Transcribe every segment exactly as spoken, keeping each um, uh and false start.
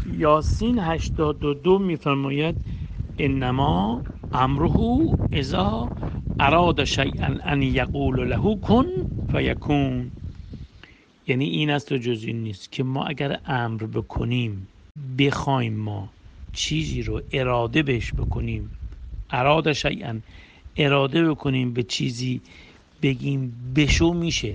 یاسین هشتاد و دو میفرماید انما امره اذا اراد شیئا ان یقول له کن فیکون. یعنی این است و جز این نیست که ما اگر امر بکنیم، بخوایم ما چیزی رو اراده بهش بکنیم، اراد شیئا اراده بکنیم به چیزی، بگیم بشو، میشه.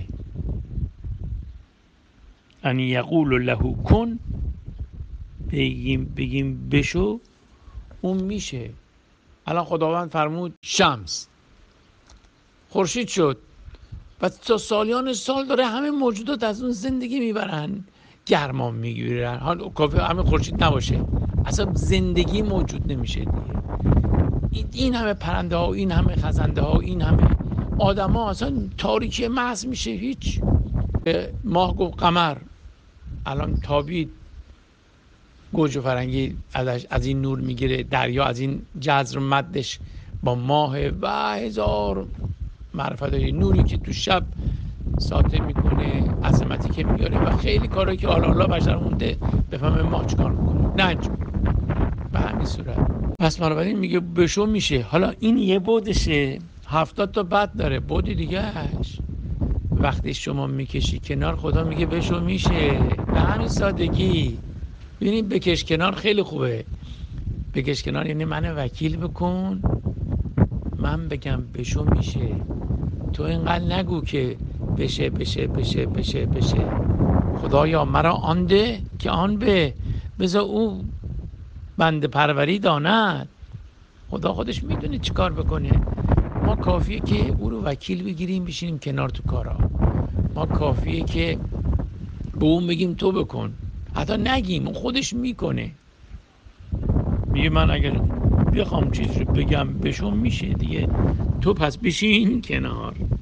ان یقول له کن، بگیم بگیم بشو، اون میشه. الان خداوند فرمود شمس، خورشید شد و تا سالیان سال داره همه موجودات از اون زندگی میبرن، گرما میگیرن. حالا کافی همه خورشید نباشه، اصلا زندگی موجود نمیشه دیگه. این همه پرنده ها و این همه خزنده ها و این همه آدم ها، اصلا تاریکی محض میشه. هیچ. ماه گفت قمر، الان تابید، گوجه فرنگی ازش از این نور میگیره، دریا از این جزر مدش با ماه و هزار معرفت های نوری که تو شب ساطع میکنه، عظمتی که میاره و خیلی کارهایی که حالا حالا بشر مونده بفهمه ماه چیکار میکنه. نج به همین صورت. پس بنابراین میگه بشو، میشه. حالا این یه بودشه، هفتاد تا بعد داره بود دیگهش. وقتی شما میکشی کنار، خدا میگه بشو، میشه. به همین سادگی. ببینید بکش کنار خیلی خوبه. بکش کنار یعنی من وکیل بکن، من بگم بشو، میشه. تو اینقدر نگو که بشه بشه بشه بشه بشه. خدایا مرا آن ده که آن به، بذار او بنده پروری داند. خدا خودش میدونه چی کار بکنه. ما کافیه که او رو وکیل بگیریم، بشینیم کنار تو کارا. ما کافیه که به اون بگیم تو بکن، حتی نگیم، اون خودش میکنه. میگه من اگر بخوام چیز رو بگم بشم، میشه دیگه. تو پس بشین کنار.